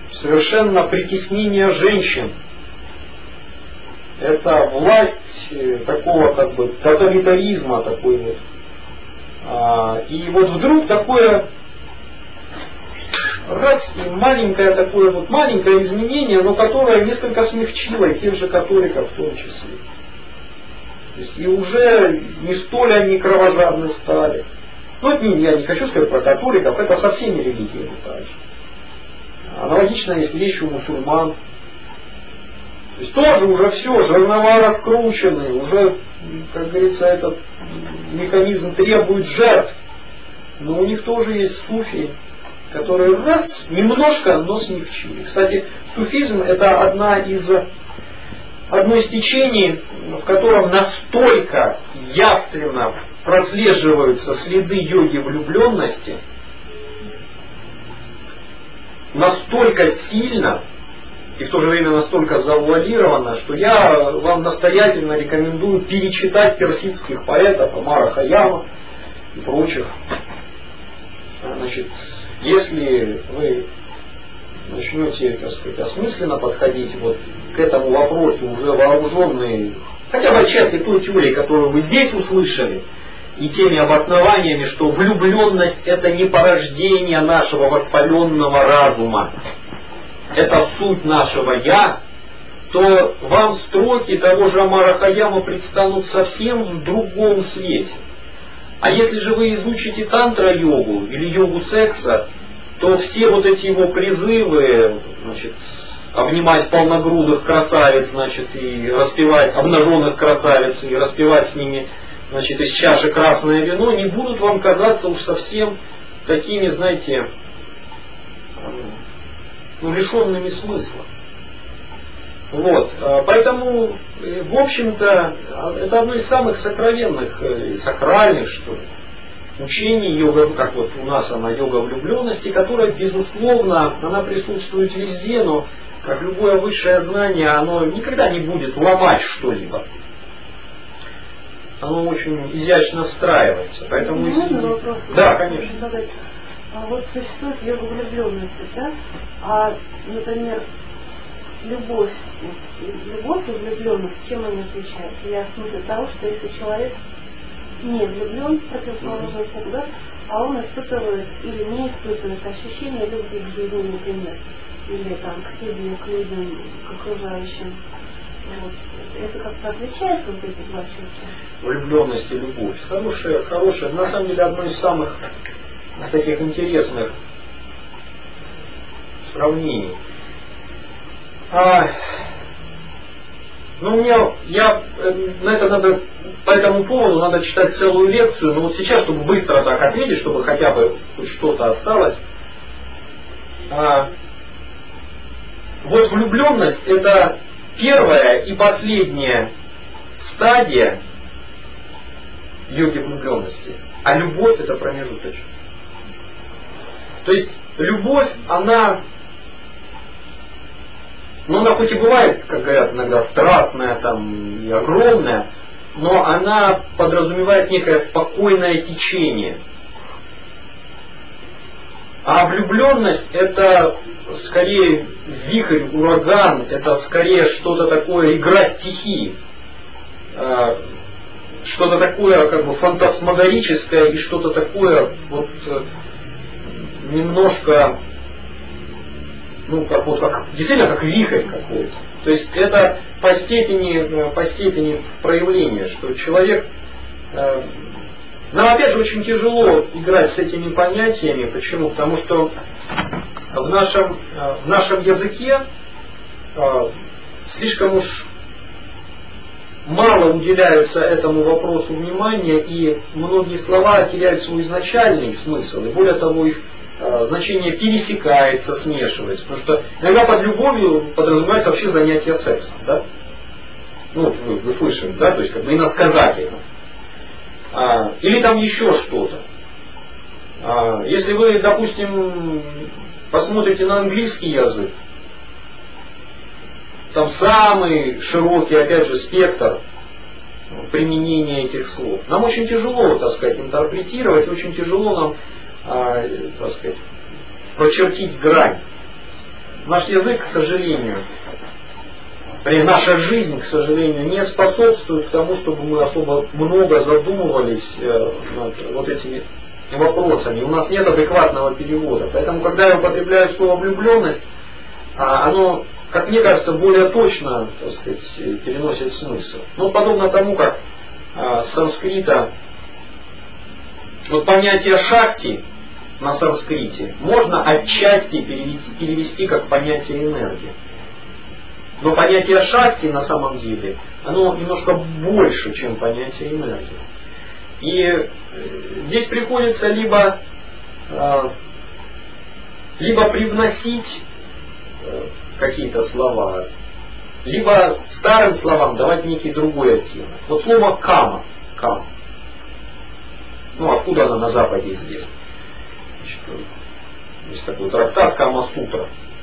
совершенно притеснение женщин. Это власть такого как бы тоталитаризма такой вот. И вот вдруг такое раз и маленькое такое вот маленькое изменение, но которое несколько смягчило и тех же католиков в том числе. То есть, и уже не столь они кровожадны стали. Ну, я не хочу сказать про католиков, это со всеми религиями так же. Аналогично есть вещи у мусульман. То есть тоже уже все, жернова раскручены, уже, как говорится, этот механизм требует жертв. Но у них тоже есть суфии, которые раз, немножко, но смягчили. Кстати, суфизм это одно из течений, в котором настолько явственно прослеживаются следы йоги влюбленности, настолько сильно и в то же время настолько завуалировано, что я вам настоятельно рекомендую перечитать персидских поэтов Омара Хайяма и прочих. Значит, если вы начнете, так сказать, осмысленно подходить вот к этому вопросу, уже вооруженные хотя бы отчасти той теории, которую вы здесь услышали, и теми обоснованиями, что влюбленность это не порождение нашего воспаленного разума, это суть нашего «я», то вам строки того же Омара Хайяма предстанут совсем в другом свете. А если же вы изучите тантра-йогу или йогу секса, то все вот эти его призывы, значит, обнимать полногрудых красавиц, значит, и распивать обнаженных красавиц, и распивать с ними, значит, из чаши красное вино, не будут вам казаться уж совсем такими, знаете, лишенными смысла. Вот. Поэтому, в общем-то, это одно из самых сокровенных, сакральных, что ли, учений йога, как вот у нас она йога влюбленности, которая, безусловно, она присутствует везде, но, как любое высшее знание, оно никогда не будет ломать что-либо. Оно очень изящно встраивается. Поэтому вопрос? Да, конечно. А вот существует йога влюбленности, да? А, например, любовь и влюбленность, чем они отличаются? Я в смысле того, что если человек не влюблен в противоположный пол, да, а он испытывает или не испытывает ощущение любви к жизни, например, или там к себе, к людям, к окружающим. Вот. Это как-то отличается вот эти два чувства? Влюбленность и любовь. Хорошее. На самом деле одно из самых таких интересных сравнений. По этому поводу надо читать целую лекцию, но вот сейчас, чтобы быстро так ответить, чтобы хотя бы хоть что-то осталось. Вот влюбленность это первая и последняя стадия йоги влюбленности, а любовь это промежуточная. То есть любовь, она хоть и бывает, как говорят иногда, страстная там, и огромная, но она подразумевает некое спокойное течение. А влюбленность это скорее вихрь, ураган, это скорее что-то такое, игра стихий, что-то такое как бы фантасмагорическое и что-то такое вот немножко, действительно как вихрь какой-то. То есть это по степени проявления, что человек, нам опять же очень тяжело играть с этими понятиями. Почему? Потому что в нашем языке слишком уж мало уделяется этому вопросу внимания, и многие слова теряют свой изначальный смысл, и более того, их значение пересекается, смешивается. Потому что иногда под любовью подразумевается вообще занятие сексом. Да? Вы слышали, да? То есть как бы иносказательно. Или там еще что-то. Если вы, допустим, посмотрите на английский язык, там самый широкий, опять же, спектр применения этих слов. Нам очень тяжело, так сказать, интерпретировать, очень тяжело нам, так сказать, прочертить грань. наш язык, к сожалению, наша жизнь, к сожалению, не способствует к тому, чтобы мы особо много задумывались над вот этими вопросами. У нас нет адекватного перевода. Поэтому, когда я употребляю слово влюбленность, оно, как мне кажется, более точно, так сказать, переносит смысл. Ну, подобно тому, как с санскрита вот понятие шакти на санскрите можно отчасти перевести как понятие энергии. Но понятие шакти на самом деле, оно немножко больше, чем понятие энергии. И здесь приходится либо привносить какие-то слова, либо старым словам давать некий другой оттенок. Вот слово кама. Ну, откуда она на Западе известна? Значит, есть такой трактат Кама-сутра.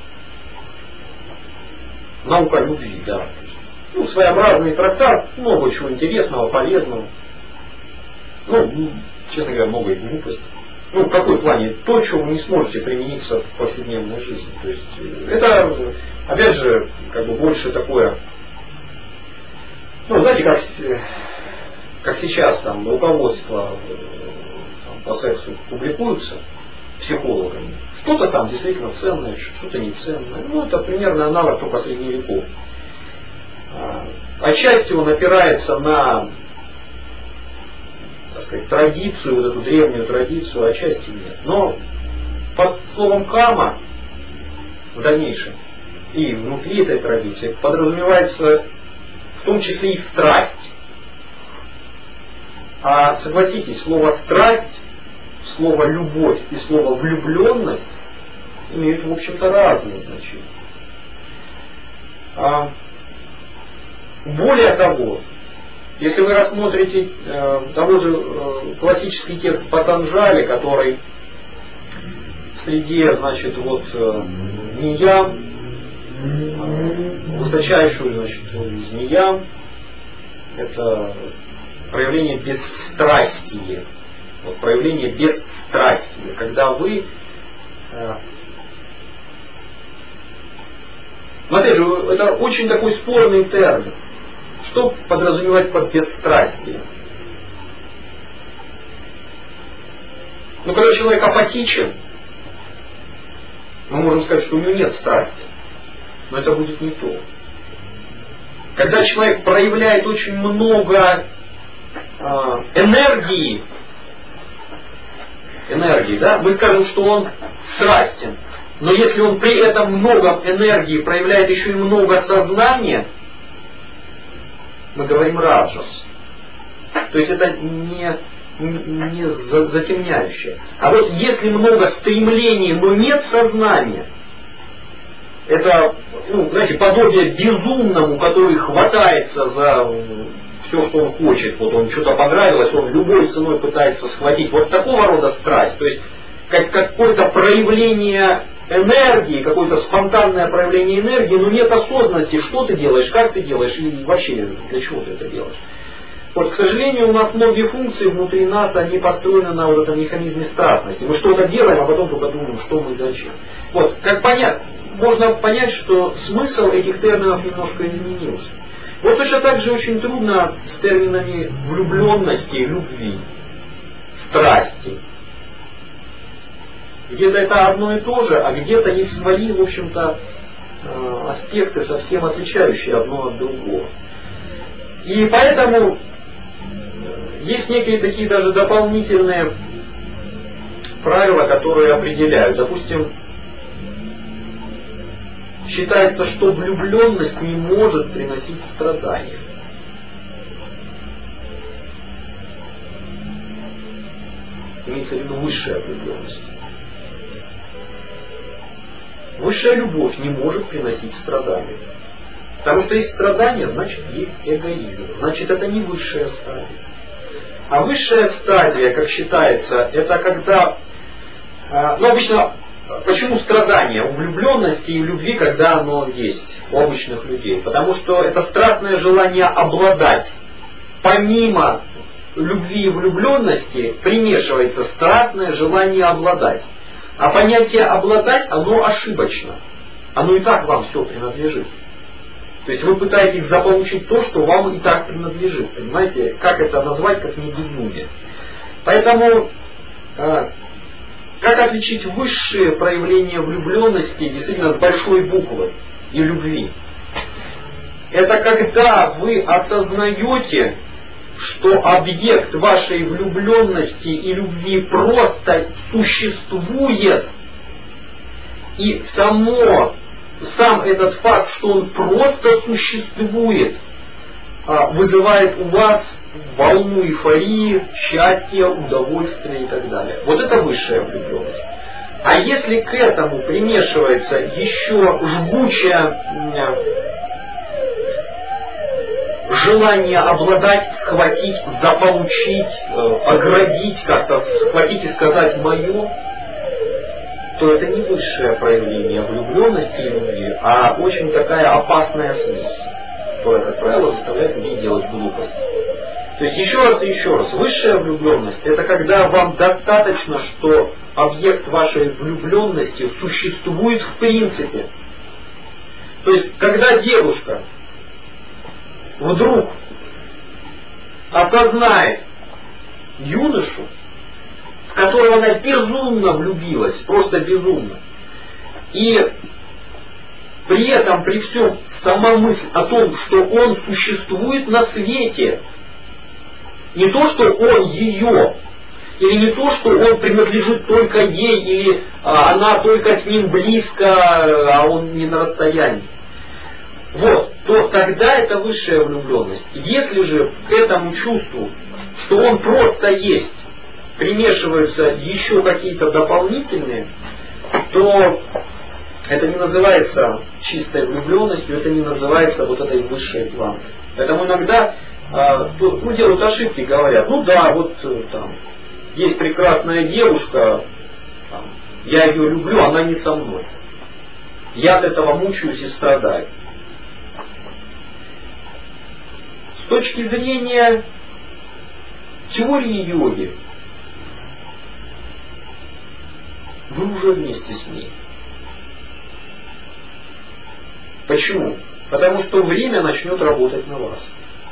Наука любви, да. Ну, своеобразный трактат, много чего интересного, полезного. Ну, честно говоря, много и глупостей. Ну, в какой плане? То, что вы не сможете применить в повседневной жизни. То есть, это, опять же, как бы больше такое, ну, знаете, как сейчас там руководство по сексу публикуются психологами. Что-то там действительно ценное, что-то неценное. Ну, это примерно аналог только средневеков. Отчасти он опирается на, так сказать, традицию, вот эту древнюю традицию, отчасти нет. Но под словом кама в дальнейшем и внутри этой традиции подразумевается в том числе и страсть. А согласитесь, слово страсть, слово любовь и слово влюбленность имеют, в общем-то, разные значения. Более того, если вы рассмотрите того же классический текст Патанджали, который в среде, значит, вот змеям, высочайшую, значит, змеям, это проявление бесстрастия. Вот, проявление бесстрастия, когда вы, но опять же, это очень такой спорный термин. Что подразумевать под бесстрастием? Ну, когда человек апатичен, мы можем сказать, что у него нет страсти. Но это будет не то. Когда человек проявляет очень много энергии, да, мы скажем, что он страстен. Но если он при этом много энергии проявляет еще и много сознания, мы говорим раджас. То есть это не затемняющее. А вот если много стремлений, но нет сознания, это, ну, знаете, подобие безумному, который хватается за все, что он хочет. Вот он что-то понравилось, он любой ценой пытается схватить. Вот такого рода страсть. То есть как какое-то проявление энергии, какое-то спонтанное проявление энергии, но нет осознанности, что ты делаешь, как ты делаешь и вообще для чего ты это делаешь. Вот, к сожалению, у нас многие функции внутри нас, они построены на вот этом механизме страстности. Мы что-то делаем, а потом только думаем, что мы и зачем. Вот, как понять, можно понять, что смысл этих терминов немножко изменился. Вот точно так же очень трудно с терминами влюбленности, любви, страсти. Где-то это одно и то же, а где-то есть свои, в общем-то, аспекты, совсем отличающие одно от другого. И поэтому есть некие такие даже дополнительные правила, которые определяют. Допустим, считается, что влюбленность не может приносить страдания. Имеется в виду высшая влюбленность. Высшая любовь не может приносить страдания. Потому что есть страдания, значит есть эгоизм. Значит, это не высшая стадия. А высшая стадия, как считается, это когда... Ну, обычно, почему страдания у влюбленности и любви, когда оно есть у обычных людей? Потому что это страстное желание обладать. Помимо любви и влюбленности примешивается страстное желание обладать. А понятие обладать, оно ошибочно. оно и так вам все принадлежит. То есть вы пытаетесь заполучить то, что вам и так принадлежит. Понимаете, как это назвать, как не безумие. Поэтому, как отличить высшие проявления влюбленности действительно с большой буквы и любви? Это когда вы осознаете, что объект вашей влюбленности и любви просто существует, и сам этот факт, что он просто существует, вызывает у вас волну эйфории, счастья, удовольствия и так далее. Вот это высшая влюбленность. А если к этому примешивается еще жгучее желание обладать, схватить, заполучить, оградить как-то, схватить и сказать «моё», то это не высшее проявление влюбленности и любви, а очень такая опасная смесь, которая, как правило, заставляет людей делать глупости. То есть еще раз, высшая влюбленность это когда вам достаточно, что объект вашей влюбленности существует в принципе. То есть, когда девушка вдруг осознает юношу, в которого она безумно влюбилась, просто безумно, и при этом, при всем, сама мысль о том, что он существует на свете, не то, что он ее, или не то, что он принадлежит только ей, или она только с ним близко, а он не на расстоянии. Вот, то тогда это высшая влюбленность. Если же к этому чувству, что он просто есть, примешиваются еще какие-то дополнительные, то это не называется чистой влюбленностью, это не называется вот этой высшей планкой. Поэтому иногда делают ошибки, говорят, ну да, вот там есть прекрасная девушка, там, я ее люблю, она не со мной. Я от этого мучаюсь и страдаю. С точки зрения теории йоги, вы уже вместе с ней. Почему? Потому что время начнет работать на вас.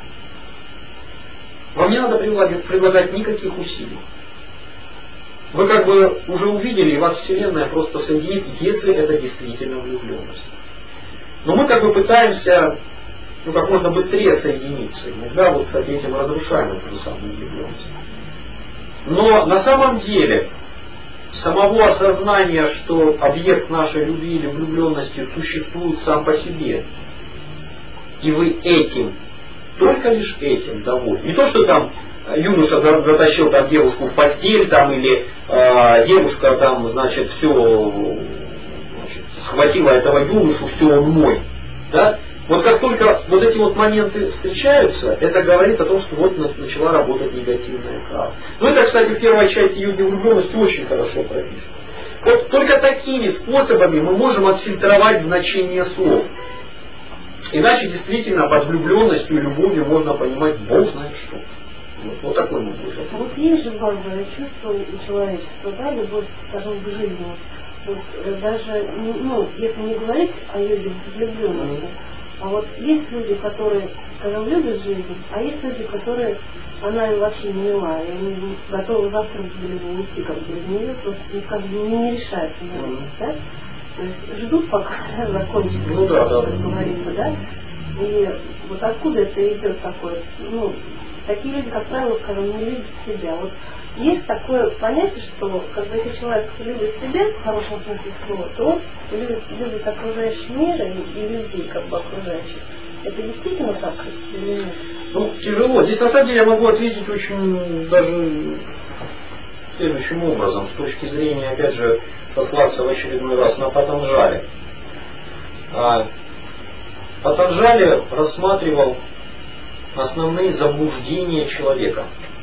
Вам не надо предлагать никаких усилий. Вы как бы уже увидели, и вас Вселенная просто соединит, если это действительно влюбленность. Но мы как бы пытаемся как можно быстрее соединиться. Иногда вот этим разрушаем эту самую влюбленность. Но на самом деле самого осознания, что объект нашей любви или влюбленности существует сам по себе, и вы этим, только лишь этим довольны. Не то, что там юноша затащил там девушку в постель, там, или девушка там, значит, все схватила этого юношу, все, он мой. Да? Вот как только вот эти вот моменты встречаются, это говорит о том, что вот начала работать негативная карма. Ну это, кстати, в первой части йоги влюбленности очень хорошо прописано. Вот только такими способами мы можем отфильтровать значение слов. Иначе действительно под влюбленностью и любовью можно понимать бог знает что. Вот такой мы будем. А вот есть же базовое чувство у человечества, да, любовь, скажем, к жизни. Вот даже, если не говорить о йоге влюбленности, а вот есть люди, которые, скажем, любят жизнь, а есть люди, которые, она им вообще не мила, и они готовы завтра бы уйти как бы из нее, просто как бы не решаются на это, да? То есть ждут, пока закончится, как говорится, да? И вот откуда это идет такое? Такие люди, как правило, скажем, не любят себя. Вот есть такое понятие, что когда если человек любит себя, в хорошем смысле слова, то он любит окружающий мир и людей, как бы окружающих. Это действительно так или нет? Тяжело. Здесь на самом деле я могу ответить очень даже следующим образом, с точки зрения, опять же, сослаться в очередной раз на Патанджали. Патанджали рассматривал основные заблуждения человека.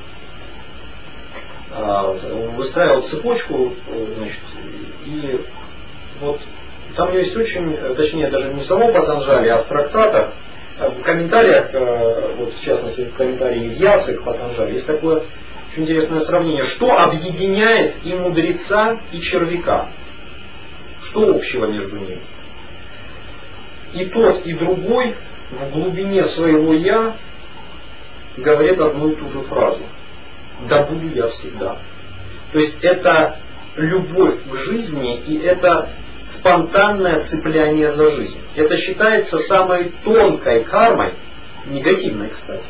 Выстраивал цепочку, значит, и вот там у него есть очень, точнее даже не в самом Патанджали, а в трактатах, в комментариях, вот в частности в комментарии Вьясы к Патанджали, есть такое очень интересное сравнение, что объединяет и мудреца, и червяка. Что общего между ними? и тот, и другой в глубине своего «я» говорят одну и ту же фразу: «Да буду я всегда». То есть это любовь к жизни, и это спонтанное цепляние за жизнь. Это считается самой тонкой кармой, негативной, кстати,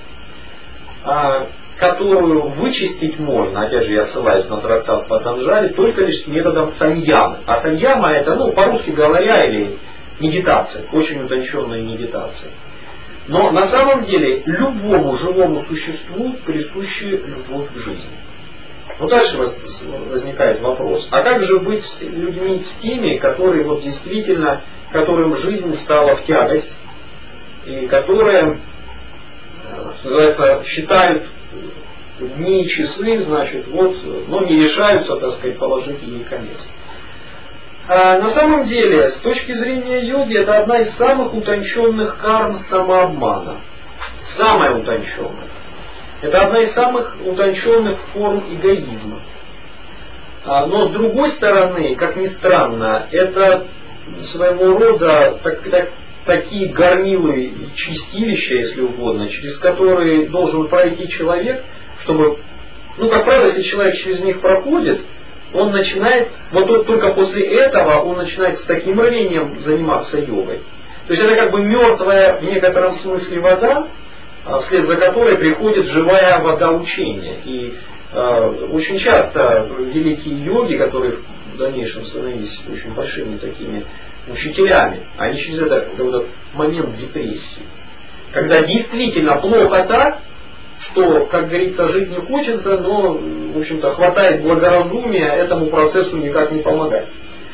которую вычистить можно, опять же я ссылаюсь на трактат Патанджали, только лишь методом саньямы. А саньяма это, по-русски говоря, или медитация, очень утонченная медитация. Но на самом деле любому живому существу присуща любовь к жизни. Дальше возникает вопрос: а как же быть с людьми, с теми, которые действительно, которым жизнь стала в тягость, и которые, что называется, считают дни и часы, значит, но не решаются, так сказать, положить ей конец. На самом деле, с точки зрения йоги, это одна из самых утонченных карм самообмана. Самая утонченная. Это одна из самых утонченных форм эгоизма. Но с другой стороны, как ни странно, это своего рода такие горнилы, чистилища, если угодно, через которые должен пройти человек, чтобы, как правило, если человек через них проходит, он начинает, только после этого он начинает с таким рвением заниматься йогой. То есть это как бы мертвая в некотором смысле вода, вслед за которой приходит живая вода учения. И очень часто великие йоги, которые в дальнейшем становились очень большими такими учителями, они через этот момент депрессии. Когда действительно плохо так, что, как говорится, жить не хочется, но, в общем-то, хватает благоразумия этому процессу никак не помогать.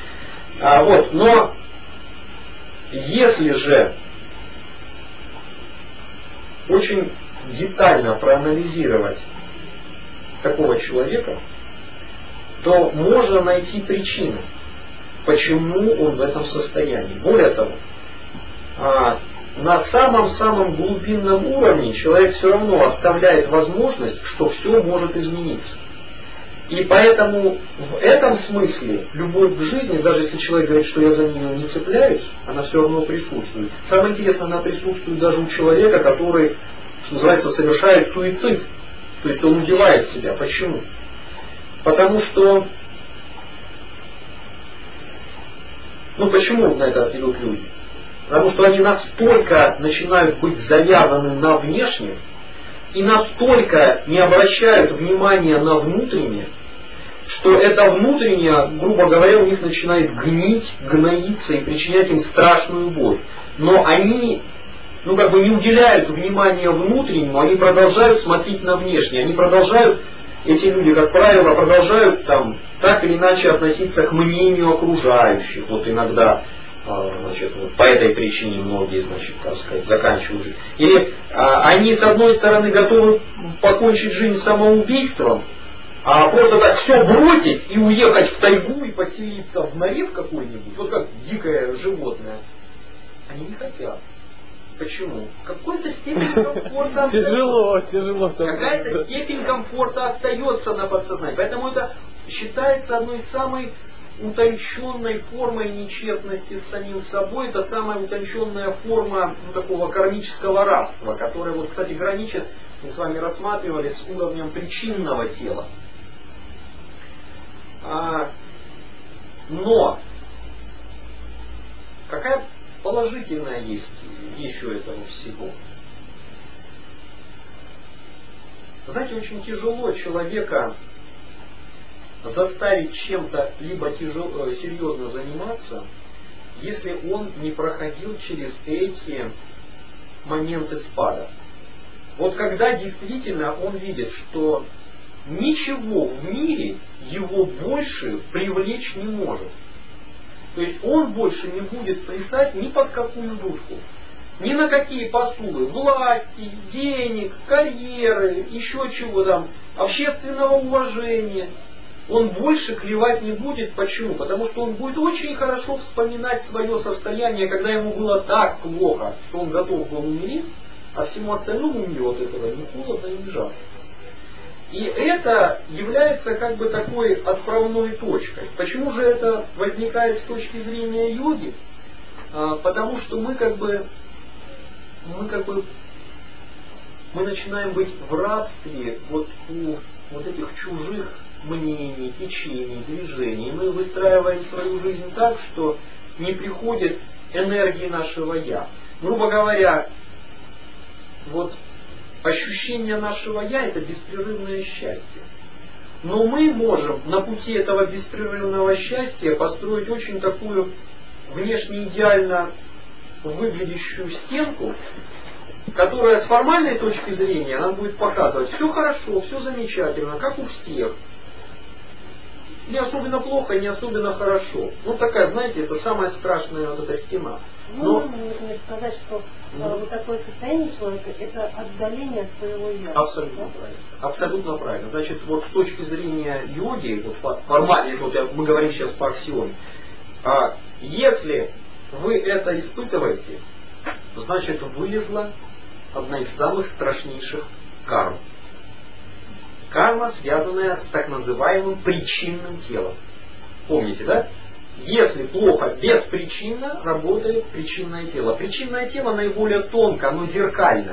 Но если же очень детально проанализировать такого человека, то можно найти причины, почему он в этом состоянии. Более того, на самом-самом глубинном уровне человек все равно оставляет возможность, что все может измениться. И поэтому в этом смысле любовь к жизни, даже если человек говорит, что я за нее не цепляюсь, она все равно присутствует. Самое интересное, она присутствует даже у человека, который, что называется, совершает суицид. То есть он убивает себя. Почему? Потому что... почему на это идут люди? Потому что они настолько начинают быть завязаны на внешнем и настолько не обращают внимания на внутреннее, что это внутреннее, грубо говоря, у них начинает гнить, гноиться и причинять им страшную боль. Но они, не уделяют внимания внутреннему, они продолжают смотреть на внешнее, они продолжают, эти люди, как правило, продолжают так или иначе относиться к мнению окружающих. Иногда, по этой причине многие, заканчивают жизнь. Или они, с одной стороны, готовы покончить жизнь самоубийством, а просто так все бросить и уехать в тайгу и поселиться в норе в какой-нибудь, как дикое животное. Они не хотят. Почему? Какой-то степень комфорта тяжело. Какая-то степень комфорта остается на подсознании. Поэтому это считается одной из самых утонченной формой нечестности с самим собой. Это самая утонченная форма такого кармического рабства, которая, кстати, граничит, мы с вами рассматривали, с уровнем причинного тела. Но какая положительная есть вещь у этого всего? Знаете, очень тяжело человека заставить чем-то либо серьезно заниматься, если он не проходил через эти моменты спада. Когда действительно он видит, что ничего в мире его больше привлечь не может. То есть он больше не будет плясать ни под какую дудку, ни на какие посулы власти, денег, карьеры, еще чего общественного уважения. Он больше клевать не будет. Почему? Потому что он будет очень хорошо вспоминать свое состояние, когда ему было так плохо, что он готов был умереть, а всему остальному миру от этого ни холодно, ни жарко. И это является такой отправной точкой. Почему же это возникает с точки зрения йоги? Потому что мы начинаем быть в рабстве вот у вот этих чужих мнений, течений, движений. Мы выстраиваем свою жизнь так, что не приходит энергии нашего «я». Грубо говоря, вот ощущение нашего «я» — это беспрерывное счастье. Но мы можем на пути этого беспрерывного счастья построить очень такую внешне идеально выглядящую стенку, которая с формальной точки зрения нам будет показывать все хорошо, все замечательно, как у всех. Не особенно плохо, не особенно хорошо. Ну такая, знаете, это самая страшная вот эта стена. Но можно, например, сказать, что вот такое состояние человека — это отдаление от своего «я». Абсолютно правильно. Абсолютно правильно. Значит, вот с точки зрения йоги, вот формально, вот мы говорим сейчас по аксиоме, если вы это испытываете, значит, вылезла одна из самых страшнейших карм. Карма, связанная с так называемым причинным телом. Помните, да? Если плохо беспричинно, работает причинное тело. Причинное тело наиболее тонко, оно зеркально.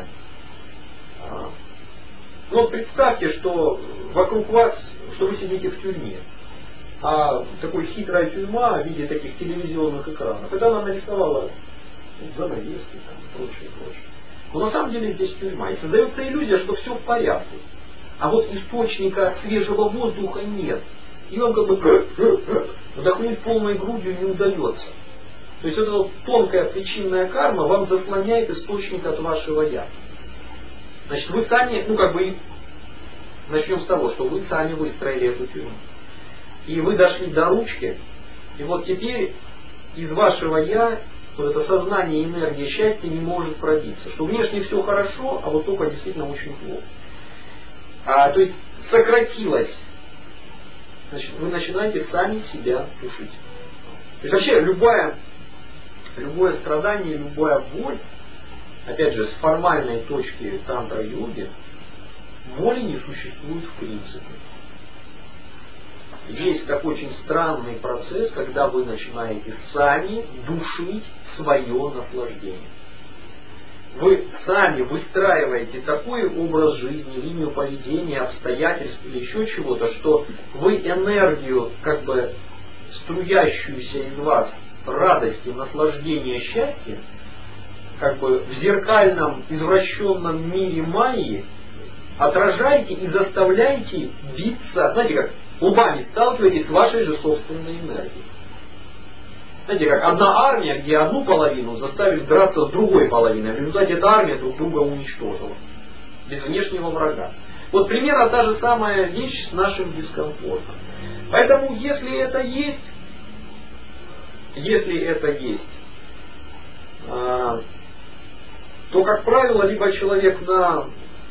Вот представьте, что вокруг вас, что вы сидите в тюрьме. А такой хитрая тюрьма в виде таких телевизионных экранов. Это она нарисовала занавески и прочее. Но на самом деле здесь тюрьма. И создается иллюзия, что все в порядке. А вот источника свежего воздуха нет. И вам как бы вдохнуть полной грудью не удается. То есть эта вот тонкая причинная карма вам заслоняет источник от вашего «я». Значит, вы сами, начнем с того, что вы сами выстроили эту тюрьму. И вы дошли до ручки, и вот теперь из вашего «я» вот это сознание, энергия счастья не может пробиться. Что внешне все хорошо, а вот только действительно очень плохо. То есть сократилось. Значит, вы начинаете сами себя тушить. То есть вообще любое страдание, любая боль, опять же, с формальной точки тантра-йоги, боли не существует в принципе. Есть такой очень странный процесс, когда вы начинаете сами душить свое наслаждение. Вы сами выстраиваете такой образ жизни, линию поведения, обстоятельств или еще чего-то, что вы энергию, струящуюся из вас радости, наслаждения, счастья, в зеркальном, извращенном мире майи отражаете и заставляете биться, знаете как, лбами сталкиваетесь с вашей же собственной энергией. Знаете, как одна армия, где одну половину заставили драться с другой половиной. В результате эта армия друг друга уничтожила. Без внешнего врага. Вот примерно та же самая вещь с нашим дискомфортом. Поэтому, если это есть, то, как правило, либо человек на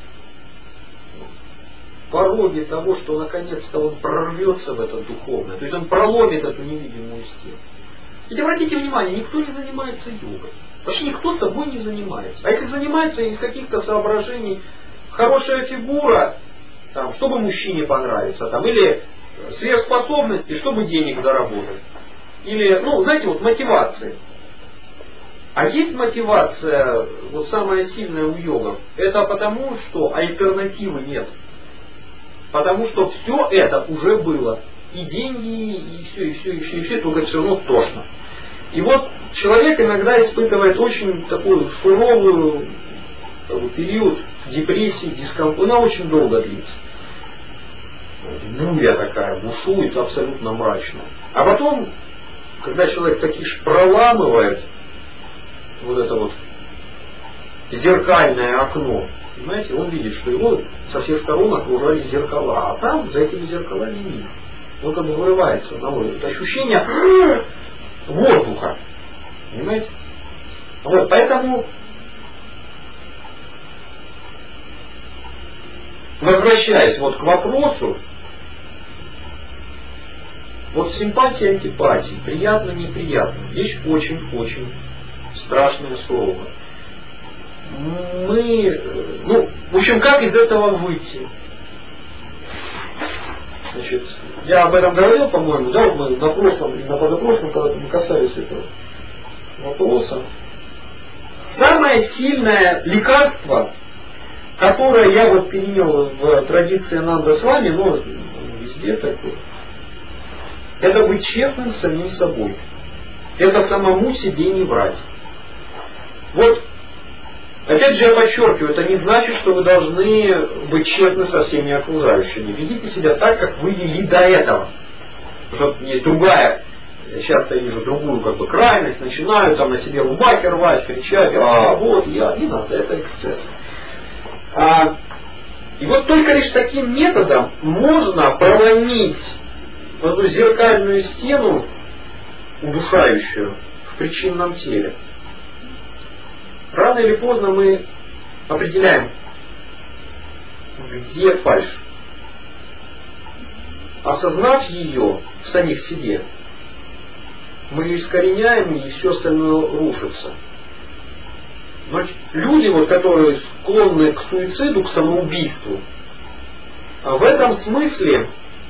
пороге того, что наконец-то он прорвется в это духовное, то есть он проломит эту невидимую стену. Ведь обратите внимание, никто не занимается йогой. Вообще никто собой не занимается. А если занимается из каких-то соображений, хорошая фигура, чтобы мужчине понравиться, или сверхспособности, чтобы денег заработать. Или, мотивации. А есть мотивация, самая сильная у йогов, это потому, что альтернативы нет. Потому что все это уже было. И деньги, и все, только все равно тошно. И вот человек иногда испытывает очень такой суровый период депрессии, дискомфорта. Она очень долго длится. Буря такая, бушует абсолютно мрачно. А потом, когда человек таки проламывает это зеркальное окно, понимаете, он видит, что его со всех сторон окружали зеркала, а там за этими зеркалами мир. Он вырывается на волю. Это ощущение воздуха. Понимаете? Поэтому, возвращаясь к вопросу, симпатия, антипатия, приятно, неприятно. Вещь очень-очень страшное слово. Как из этого выйти? Значит, я об этом говорил, по-моему, мы на прошлом или на позапрошлом, когда мы касались этого. вопроса. Самое сильное лекарство, которое я вот перенял в традиции Ананда с вами, но везде такое, это быть честным с самим собой. Это самому себе не врать. Вот, опять же я подчеркиваю, это не значит, что вы должны быть честны со всеми окружающими. Ведите себя так, как вы вели до этого. Потому что есть другая, я часто вижу другую крайность, начинаю там на себе рубахи рвать, кричать, вот я, не надо, это эксцесс. И вот только лишь таким методом можно проломить эту зеркальную стену, удушающую в причинном теле. Рано или поздно мы определяем, где фальшь. Осознав ее в самих себе, мы ее искореняем, и все остальное рушится. Но люди, вот, которые склонны к суициду, к самоубийству, в этом смысле,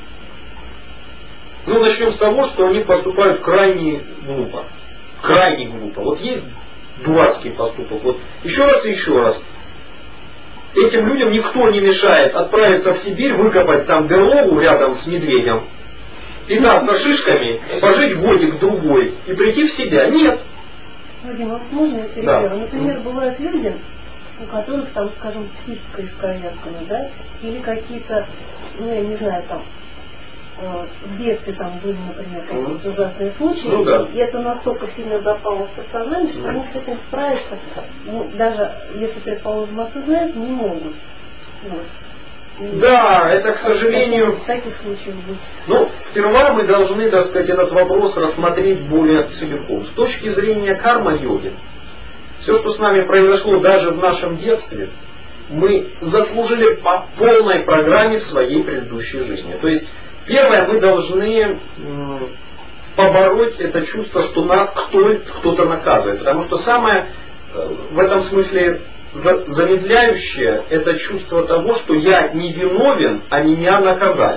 начнем с того, что они поступают крайне глупо. Крайне глупо. Вот есть дурацкий поступок. Вот еще раз и еще раз. Этим людям никто не мешает отправиться в Сибирь, выкопать там берлогу рядом с медведем, питаться шишками, пожить годик-другой и прийти в себя. Нет. Вадим, вот можно я перебью? Например, бывают люди, у которых там, скажем, психика исковеркана, да, или какие-то, я не знаю, там, в детстве там были, например, какие-то ужасные случаи, и это настолько сильно запало в сознание, что они с этим справиться, даже если, предположим, осознают, не могут. Вот. Да, это, к сожалению... Таких случаев быть. Сперва мы должны, так сказать, этот вопрос рассмотреть более целиком. С точки зрения карма-йоги, все, что с нами произошло даже в нашем детстве, мы заслужили по полной программе своей предыдущей жизни. То есть, первое, мы должны побороть это чувство, что нас кто-то наказывает. Потому что самое в этом смысле замедляющее это чувство того, что я не виновен, а меня наказали.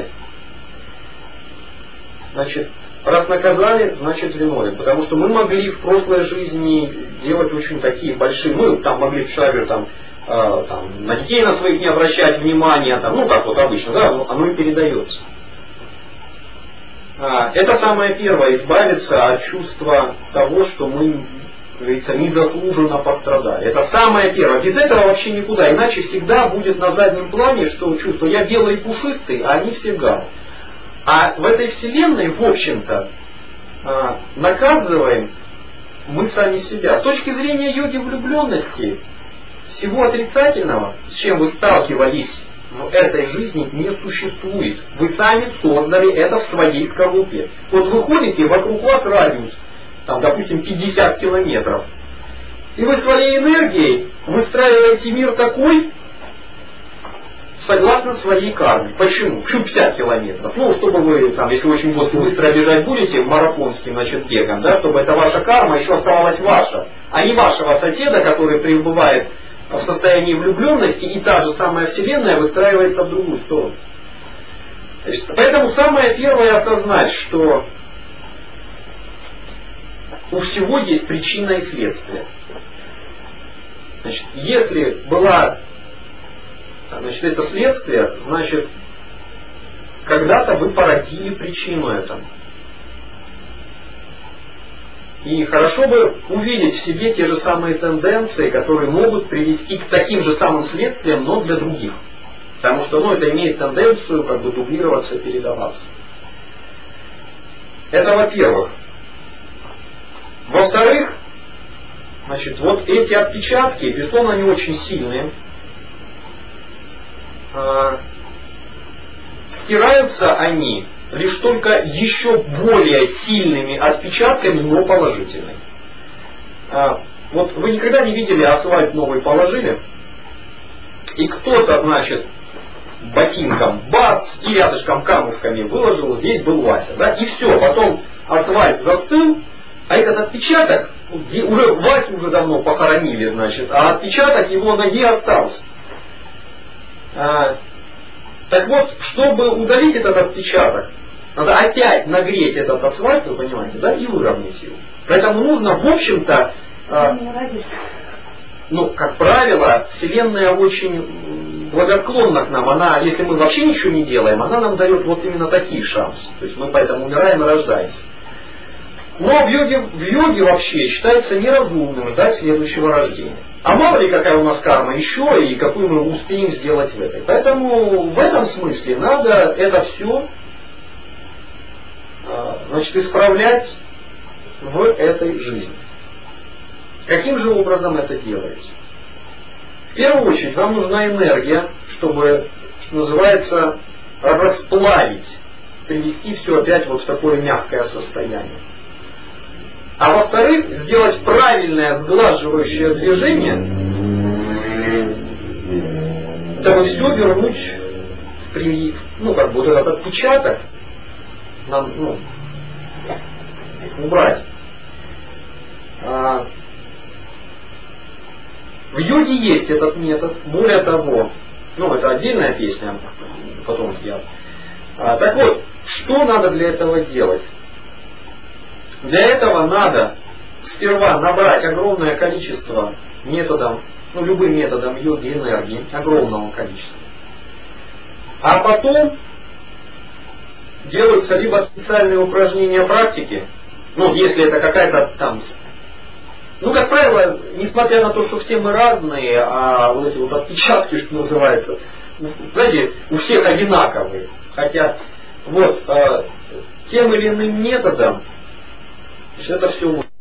Значит, раз наказали, значит виновен. Потому что мы могли в прошлой жизни делать очень такие большие... Мы там могли в шаге на детей на своих не обращать внимания, как вот обычно, да, оно и передается. Это самое первое, избавиться от чувства того, что мы, как говорится, незаслуженно пострадали. Это самое первое. Без этого вообще никуда. Иначе всегда будет на заднем плане, что чувство я белый и пушистый, а они все гады. А в этой вселенной, в общем-то, наказываем мы сами себя. С точки зрения йоги влюбленности, всего отрицательного, с чем вы сталкивались в этой жизни, не существует. Вы сами создали это в своей скорлупе. Вот вы ходите, вокруг вас радиус, допустим, 50 километров. И вы своей энергией выстраиваете мир такой, согласно своей карме. Почему? Почему 50 километров? Чтобы вы, если очень быстро бежать будете, марафонским, бегом, чтобы эта ваша карма еще оставалась ваша, а не вашего соседа, который пребывает в состоянии влюбленности, и та же самая вселенная выстраивается в другую сторону. Поэтому самое первое осознать, что у всего есть причина и следствие. Если была это следствие, значит, когда-то вы породили причину этому. И хорошо бы увидеть в себе те же самые тенденции, которые могут привести к таким же самым следствиям, но для других. Потому что это имеет тенденцию дублироваться, передаваться. Это во-первых. Во-вторых, вот эти отпечатки, безусловно, они очень сильные. Стираются они лишь только еще более сильными отпечатками, но положительными. Вот вы никогда не видели, асфальт новый положили, и кто-то, ботинком бац, и рядышком камушками выложил, здесь был Вася, да, и все, потом асфальт застыл, а этот отпечаток, уже Васю уже давно похоронили, а отпечаток его ноги остался. Так вот, чтобы удалить этот отпечаток, Надо опять нагреть этот асфальт, вы понимаете, да, и выровнять его. Поэтому нужно, в общем-то, как правило, Вселенная очень благосклонна к нам. Она, если мы вообще ничего не делаем, она нам дает вот именно такие шансы. То есть мы поэтому умираем и рождаемся. Но в йоге вообще считается неразумным ждать следующего рождения. А мало ли какая у нас карма еще и какую мы успеем сделать в этой. Поэтому в этом смысле надо это все исправлять в этой жизни. Каким же образом это делается? В первую очередь вам нужна энергия, чтобы, что называется, расплавить, привести все опять вот в такое мягкое состояние. А во-вторых, сделать правильное сглаживающее движение, дабы все вернуть вот этот отпечаток нам, убрать. В йоге есть этот метод, более того, это отдельная песня, потом я. Так вот, что надо для этого делать? Для этого надо сперва набрать огромное количество методом, любым методом йоги энергии, огромного количества. А потом делаются либо специальные упражнения практики, если это какая-то там... как правило, несмотря на то, что все мы разные, а вот эти вот отпечатки, что называется, знаете, у всех одинаковые. Хотя тем или иным методом это все